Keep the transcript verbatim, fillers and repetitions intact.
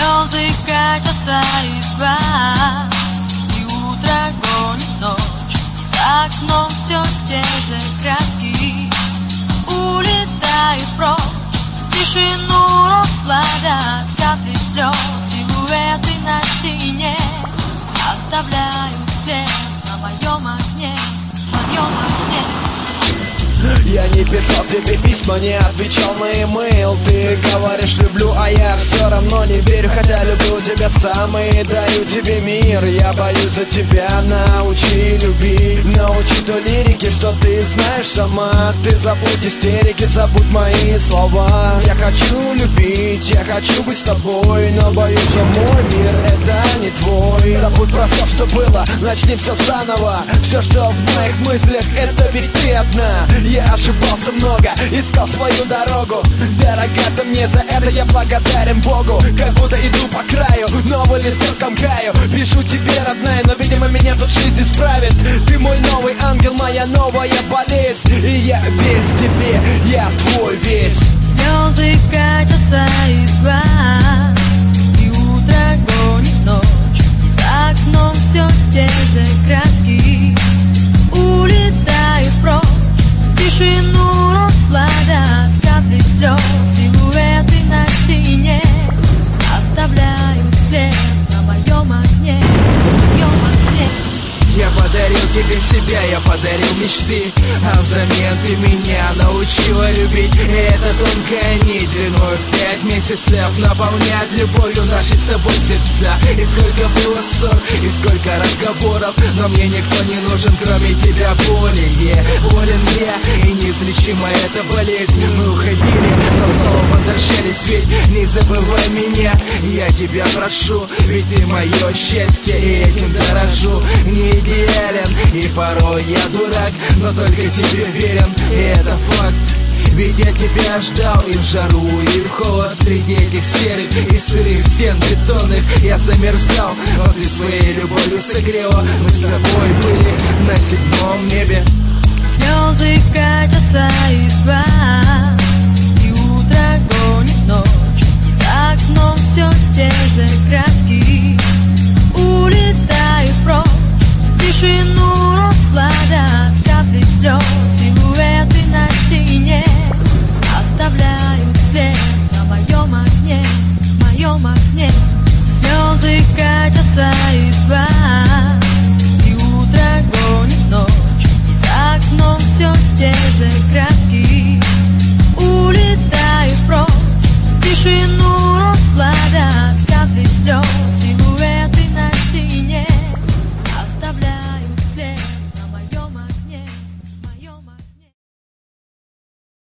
Слезы катятся из глаз, и утро гонит ночь. За окном все те же краски улетают прочь. Тишину расплавят капли слез, силуэты на стене оставляют след на моем окне, моем окне. Я не писал тебе письма, не отвечал на имейл. Ты говоришь люблю, а я все равно не верю. Хотя люблю тебя сам и даю тебе мир. Я боюсь за тебя, научи любить. Научи той лирике, что ты знаешь сама. Ты забудь истерики, забудь мои слова. Я хочу любить, я хочу быть с тобой, но боюсь, что мой мир это не твой. Забудь про все, что было, начни все заново. Все, что в моих мыслях, это ведь ты одна. Я ошибался много, искал свою дорогу. Дорога, ты мне за это, я благодарен Богу. Как будто иду по краю, новый листок комкаю. Пишу тебе, родная, но, видимо, меня тут жизнь исправит. Ты мой новый ангел, моя новая болезнь. И я весь тебе, я твой весь. Слезы катятся из глаз, и утро гонит ночь. И за окном все те же краски улетают прочь. Тишину расплавят капли слез, силуэты на стене оставляют след на моем окне, моем окне. Я подарил тебе себя, я подарил мечты, а взамен ты меня научила любить. И эта тонкая нить длиной в пять месяцев наполняет любовью наши с тобой сердца. И сколько было ссор, и сколько разговоров, но мне никто не нужен, кроме тебя. Более болен я, и неизлечима эта болезнь. Мы уходили, но снова возвращались, ведь не забывай меня. Я тебя прошу, ведь ты мое счастье, и этим дорожу. Не идеален, и порой я дурак, но только тебе верен, и это факт. Ведь я тебя ждал и в жару, и в холод. Среди этих серых и сырых стен бетонных я замерзал, но ты своей любовью согрела. Мы с тобой были на седьмом небе. Слезы катятся из глаз, и утро гонит ночь. И за окном все те же краски улетают прочь. Тишину расплавят капли слез, силуэты на стене оставляют след на моем окне, моем окне. Слезы катятся из глаз, и утро гонит ночь. И за окном все те же краски улетают прочь. Тишину расплавят капли слез, силуэты